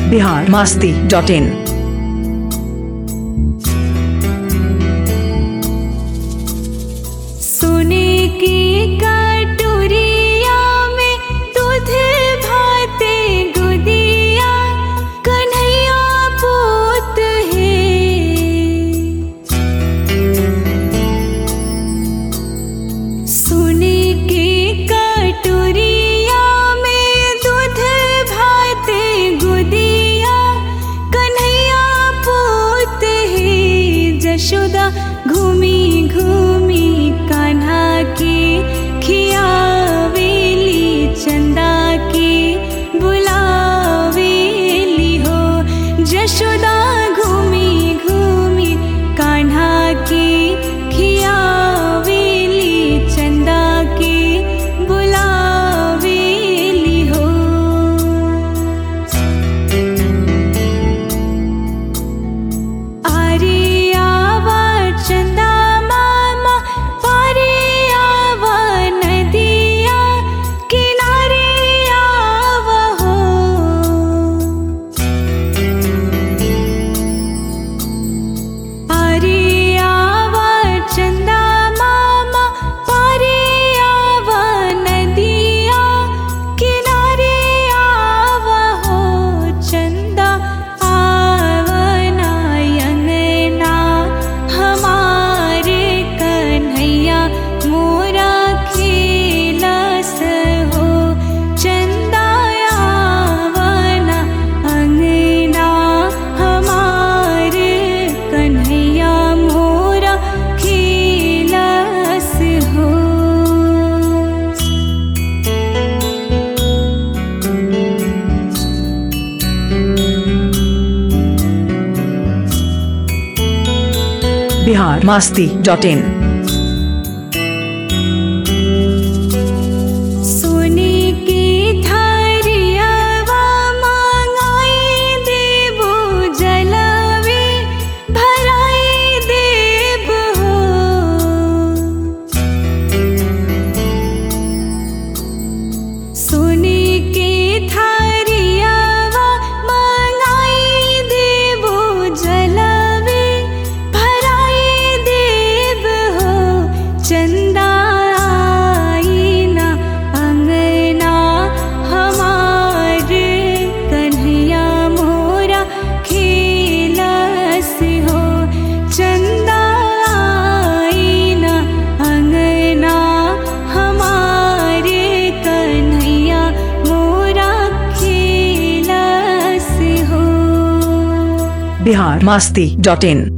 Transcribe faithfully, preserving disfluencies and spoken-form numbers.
Bihar Masti dot in. सोने की कटोरिया में दूध भाते गुदिया कन्हैया पूत है। सोने की कटोरिया में दूध भाते गुदिया कन्हैया पूत है। जशोदा घूमी घूमी कान्हा की खियावेली चंदा की बुलावेली हो। जशोदा घूमी घूमी कान्हा की खियावेली चंदा की बुलावेली हो। आरे आवा चंदा मामा पारे आवा नदिया किनारे आवा हो। आरे आवा चंदा मामा पारे आवा नदिया किनारे आवा हो। चंदा आवना अंगना हमारे कन्हैया मोरा खेलस हो। चंदा आवना अंगना हमारे कन्हैया मोरा खेलस हो। Bihar Masti dot in. सोने की थारियावा मांगाई देबो जलवे भराई देब हो। सोने की थारियावा मांगाई देबो जलवे भराई देब हो। चंदा आईना अंगना हमार कन्हैया मोरा खेलस हो। चंदा आईना अंगना हमारे कन्हैया मोरा खेलस हो। बिहार मस्ती डॉट इन।